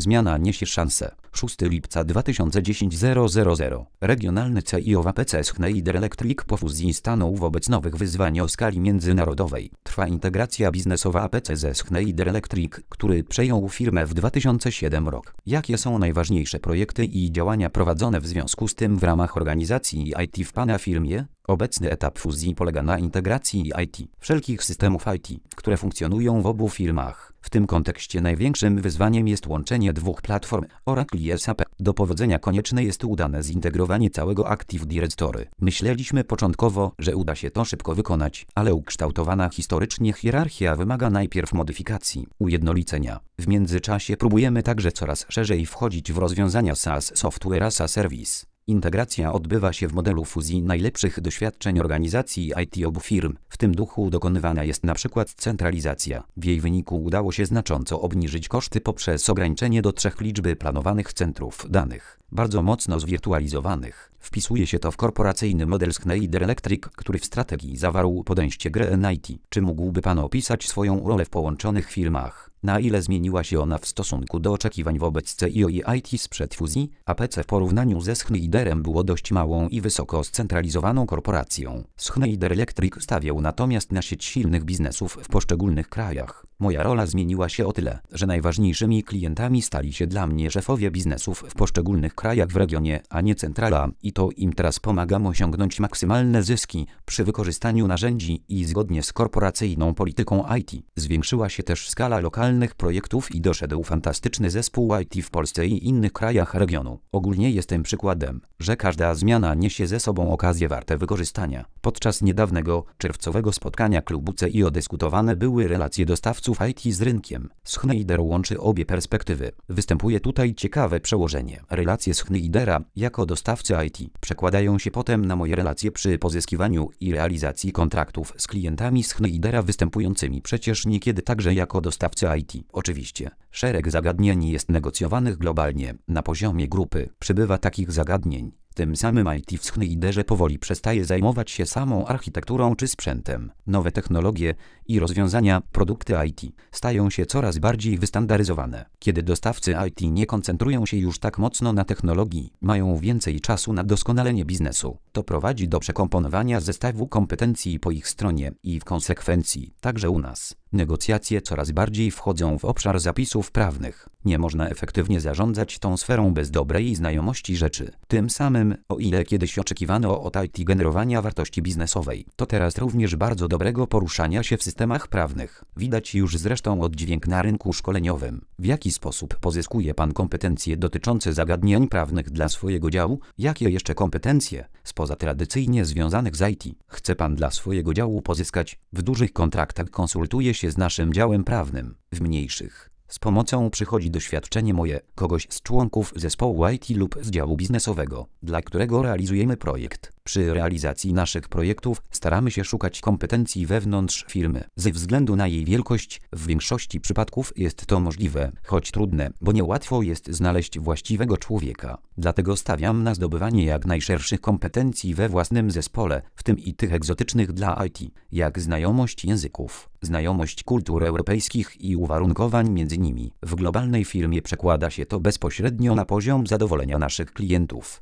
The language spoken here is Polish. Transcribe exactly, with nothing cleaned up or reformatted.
Zmiana niesie szansę. szóstego lipca dwa tysiące dziesiątego. Regionalny C E O A P C Schneider Electric po fuzji stanął wobec nowych wyzwań o skali międzynarodowej. Trwa integracja biznesowa A P C ze Schneider Electric, który przejął firmę w dwa tysiące siódmym roku. Jakie są najważniejsze projekty i działania prowadzone w związku z tym w ramach organizacji I T w Pana firmie? Obecny etap fuzji polega na integracji I T, wszelkich systemów I T, które funkcjonują w obu firmach. W tym kontekście największym wyzwaniem jest łączenie dwóch platform Oracle i S A P. Do powodzenia konieczne jest udane zintegrowanie całego Active Directory. Myśleliśmy początkowo, że uda się to szybko wykonać, ale ukształtowana historycznie hierarchia wymaga najpierw modyfikacji, ujednolicenia. W międzyczasie próbujemy także coraz szerzej wchodzić w rozwiązania SaaS Software as a Service. Integracja odbywa się w modelu fuzji najlepszych doświadczeń organizacji I T obu firm. W tym duchu dokonywana jest na przykład centralizacja. W jej wyniku udało się znacząco obniżyć koszty poprzez ograniczenie do trzech liczby planowanych centrów danych, bardzo mocno zwirtualizowanych. Wpisuje się to w korporacyjny model Schneider Electric, który w strategii zawarł podejście G N I T. Czy mógłby Pan opisać swoją rolę w połączonych firmach? Na ile zmieniła się ona w stosunku do oczekiwań wobec C E O i I T sprzed fuzji? A P C w porównaniu ze Schneiderem było dość małą i wysoko scentralizowaną korporacją. Schneider Electric stawiał natomiast na sieć silnych biznesów w poszczególnych krajach. Moja rola zmieniła się o tyle, że najważniejszymi klientami stali się dla mnie szefowie biznesów w poszczególnych krajach w regionie, a nie centrala, i to im teraz pomagam osiągnąć maksymalne zyski przy wykorzystaniu narzędzi i zgodnie z korporacyjną polityką I T. Zwiększyła się też skala lokalnych projektów i doszedł fantastyczny zespół I T w Polsce i innych krajach regionu. Ogólnie jestem przykładem, że każda zmiana niesie ze sobą okazje warte wykorzystania. Podczas niedawnego, czerwcowego spotkania klubu C E O dyskutowane były relacje dostawców I T z rynkiem. Schneider łączy obie perspektywy. Występuje tutaj ciekawe przełożenie. Relacje Schneidera jako dostawcy I T przekładają się potem na moje relacje przy pozyskiwaniu i realizacji kontraktów z klientami Schneidera występującymi przecież niekiedy także jako dostawcy I T. Oczywiście, szereg zagadnień jest negocjowanych globalnie, na poziomie grupy. Przybywa takich zagadnień. Tym samym I T w Schneiderze powoli przestaje zajmować się samą architekturą czy sprzętem. Nowe technologie i rozwiązania, produkty I T stają się coraz bardziej wystandaryzowane. Kiedy dostawcy I T nie koncentrują się już tak mocno na technologii, mają więcej czasu na doskonalenie biznesu. To prowadzi do przekomponowania zestawu kompetencji po ich stronie i w konsekwencji także u nas. Negocjacje coraz bardziej wchodzą w obszar zapisów prawnych. Nie można efektywnie zarządzać tą sferą bez dobrej znajomości rzeczy. Tym samym, o ile kiedyś oczekiwano od I T generowania wartości biznesowej, to teraz również bardzo dobrego poruszania się w systemach prawnych. Widać już zresztą oddźwięk na rynku szkoleniowym. W jaki sposób pozyskuje Pan kompetencje dotyczące zagadnień prawnych dla swojego działu? Jakie jeszcze kompetencje, spoza tradycyjnie związanych z I T, chce Pan dla swojego działu pozyskać? W dużych kontraktach konsultuje się z naszym działem prawnym, w mniejszych z pomocą przychodzi doświadczenie moje, kogoś z członków zespołu I T lub z działu biznesowego, dla którego realizujemy projekt. Przy realizacji naszych projektów staramy się szukać kompetencji wewnątrz firmy. Ze względu na jej wielkość, w większości przypadków jest to możliwe, choć trudne, bo niełatwo jest znaleźć właściwego człowieka. Dlatego stawiam na zdobywanie jak najszerszych kompetencji we własnym zespole, w tym i tych egzotycznych dla I T, jak znajomość języków, znajomość kultur europejskich i uwarunkowań między nimi. W globalnej firmie przekłada się to bezpośrednio na poziom zadowolenia naszych klientów.